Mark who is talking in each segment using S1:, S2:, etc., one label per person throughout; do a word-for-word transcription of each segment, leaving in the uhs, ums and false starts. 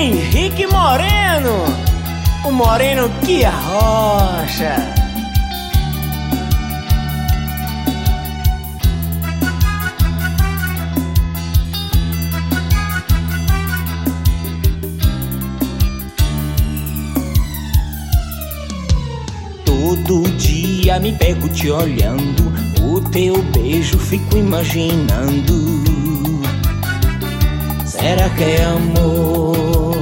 S1: Henrique Moreno, o moreno que arrocha.
S2: Todo dia me pego te olhando, o teu beijo fico imaginando. Será que é amor?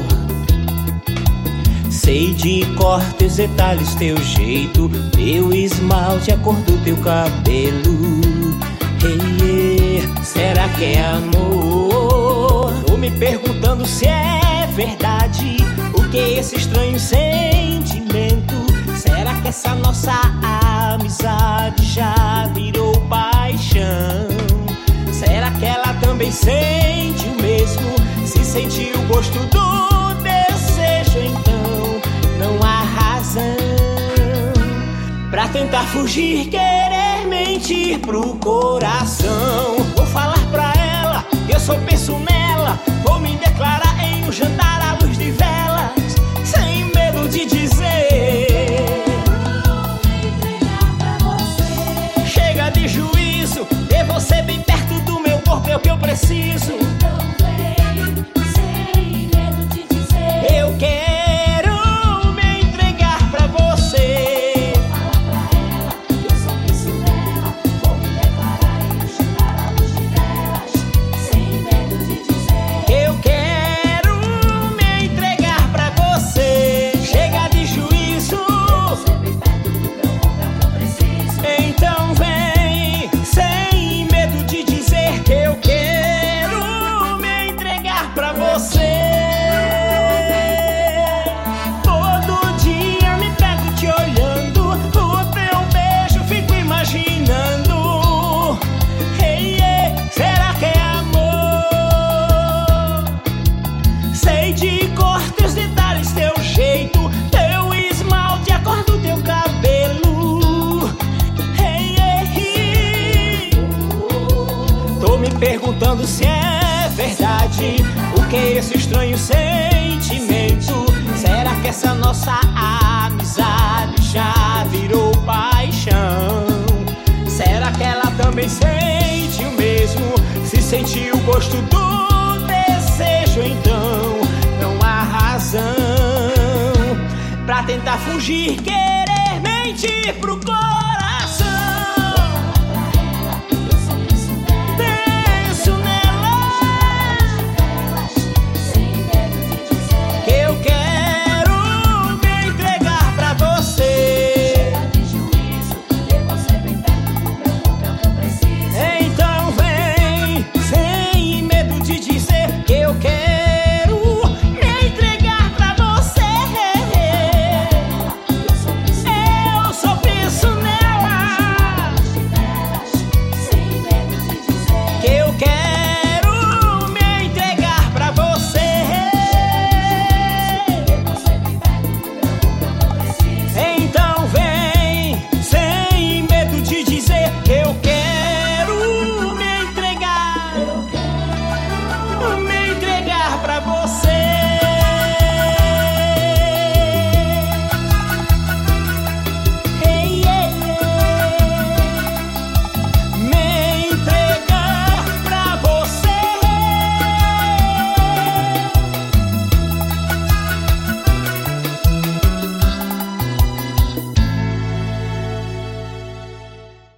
S2: Sei de cortes, detalhes, teu jeito, teu esmalte, a cor do teu cabelo. Hey, yeah. Será que é amor? Tô me perguntando se é verdade o que é esse estranho sentimento. Será que essa nossa amizade já virou paixão? Será que ela também sente o mesmo? Se sentir o gosto do desejo, então não há razão pra tentar fugir, querer mentir pro coração. Vou falar pra ela que eu só penso nela, vou me declarar em um jantar à luz de velas, sem medo de dizer. Chega de juízo, ter você bem perto do meu corpo é o que eu preciso.
S3: Então vem, sem medo de dizer.
S2: Eu quero me entregar pra você.
S3: Fala pra ela que eu só penso nela, vou me declarar em um jantar à luz de velas, sem medo de dizer.
S2: Eu quero me entregar pra você. Chega de juízo,
S3: Você bem perto do meu corpo é o que eu preciso.
S2: então vem, sem medo de dizer que eu quero me entregar pra você. Todo dia me pego te olhando, o teu beijo fico imaginando. Hey, yeah. Será que é amor? Sei de cortes, detalhes, teu jeito, teu esmalte, a cor do teu cabelo. Hey, yeah. Tô me perguntando se é verdade o que é esse estranho sentimento. Será que essa nossa amizade já virou paixão? Será que ela também sente o mesmo? Se sentir o gosto do desejo, então não há razão pra tentar fugir, querer mentir pro coração.